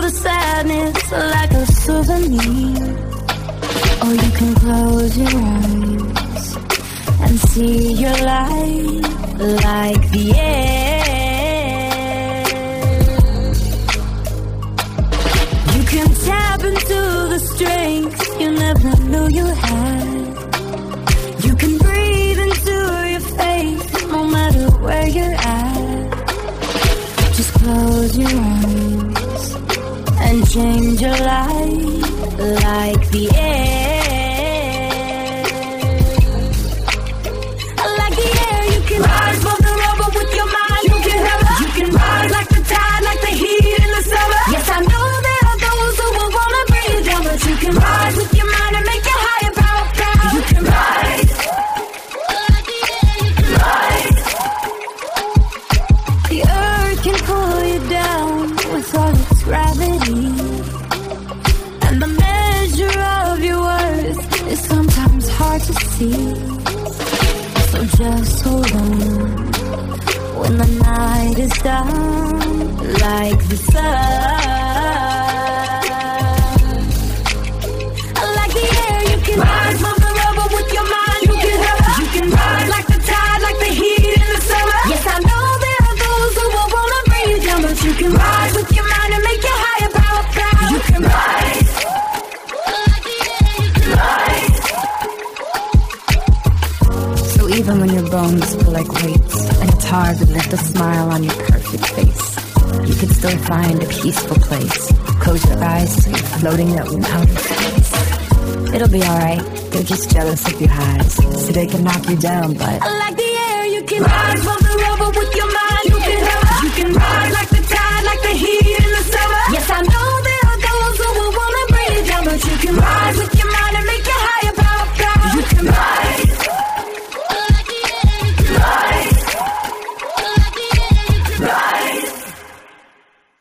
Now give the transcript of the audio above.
the sadness like a souvenir. Or you can close your eyes and see your life like the air. You can tap into the strength you never knew you had. You can breathe into your faith no matter where you're at. Just close your eyes and change your life like the air. Like the air, you can rise above the rubble with your mind. You can hover. You can rise like the tide, like the heat in the summer. Yes, I know there are those who will wanna bring you down, but you can rise with your mind and make your higher power proud. You can rise. Like the air, you can rise. The earth can pull you down with all its gravity, and the measure of your worth is sometimes hard to see. So just hold on when the night is done, like the sun. Like the air, you can rise above the rubble with your mind. You can hover. You can rise like the tide, like the heat in the summer. Yes, I know there are those who will wanna bring you down, but you can rise with your mind and make your higher power proud. You can rise. Like the air, you can rise. So even when your bones feel like weights and it's hard to lift a smile on your perfect face, you can still find a peaceful place. Close your eyes so you're floating out in outer space. It'll be alright, they're just jealous of your highs, so they can knock you down, but like the air, you can rise above the rubble with your mind. You can hover. You can rise like the tide, like the heat in the summer. Yes, I know